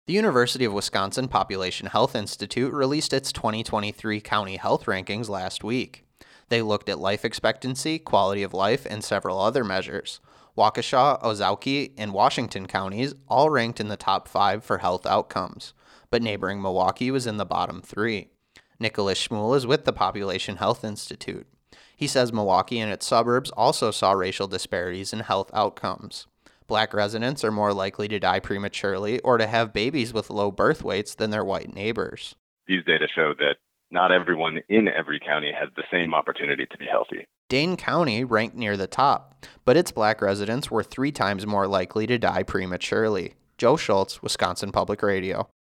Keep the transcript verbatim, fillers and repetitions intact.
The University of Wisconsin Population Health Institute released its twenty twenty-three county health rankings last week. They looked at life expectancy, quality of life, and several other measures. Waukesha, Ozaukee, and Washington counties all ranked in the top five for health outcomes, but neighboring Milwaukee was in the bottom three. Nicholas Schmuel is with the Population Health Institute. He says Milwaukee and its suburbs also saw racial disparities in health outcomes. Black residents are more likely to die prematurely or to have babies with low birth weights than their white neighbors. These data show that not everyone in every county has the same opportunity to be healthy. Dane County ranked near the top, but its black residents were three times more likely to die prematurely. Joe Schultz, Wisconsin Public Radio.